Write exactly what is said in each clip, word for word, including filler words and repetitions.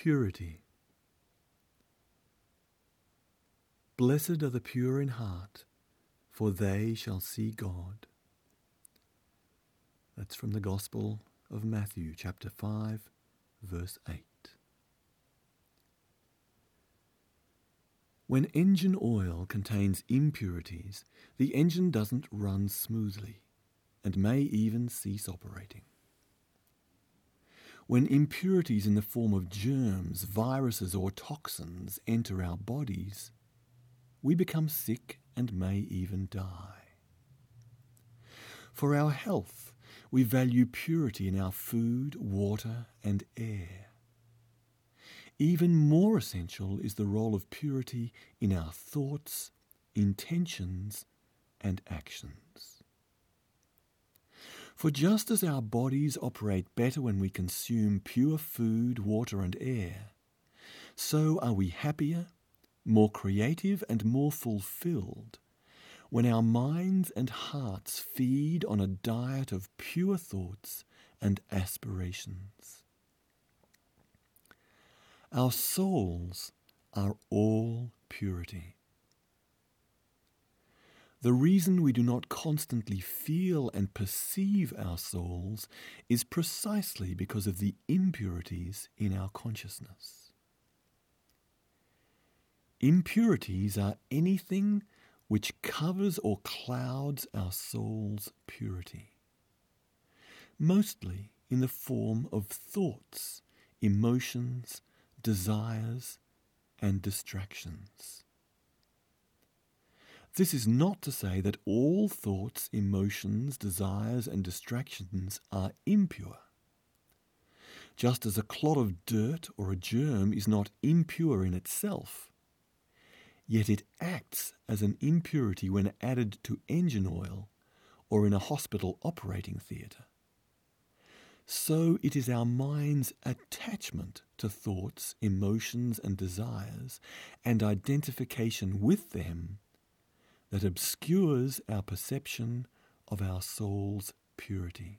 Purity. Blessed are the pure in heart, for they shall see God. That's from the Gospel of Matthew, chapter five, verse eight. When engine oil contains impurities, the engine doesn't run smoothly and may even cease operating. When impurities in the form of germs, viruses, or toxins enter our bodies, we become sick and may even die. For our health, we value purity in our food, water, and air. Even more essential is the role of purity in our thoughts, intentions, and actions. For just as our bodies operate better when we consume pure food, water, and air, so are we happier, more creative, and more fulfilled when our minds and hearts feed on a diet of pure thoughts and aspirations. Our souls are all purity. The reason we do not constantly feel and perceive our souls is precisely because of the impurities in our consciousness. Impurities are anything which covers or clouds our soul's purity, mostly in the form of thoughts, emotions, desires, and distractions. This is not to say that all thoughts, emotions, desires, and distractions are impure. Just as a clod of dirt or a germ is not impure in itself, yet it acts as an impurity when added to engine oil or in a hospital operating theatre. So it is our mind's attachment to thoughts, emotions, and desires, and identification with them that obscures our perception of our soul's purity.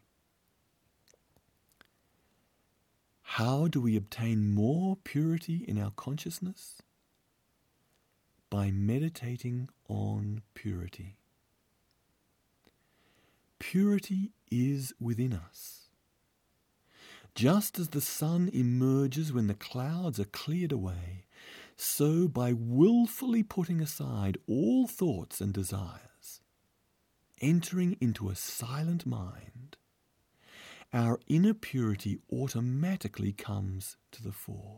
How do we obtain more purity in our consciousness? By meditating on purity. Purity is within us. Just as the sun emerges when the clouds are cleared away, so by willfully putting aside all thoughts and desires, entering into a silent mind, our inner purity automatically comes to the fore.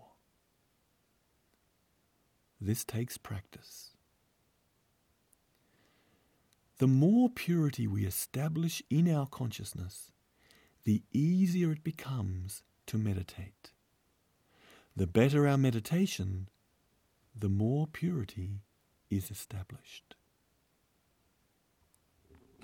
This takes practice. The more purity we establish in our consciousness, the easier it becomes to meditate. The better our meditation, the more purity is established.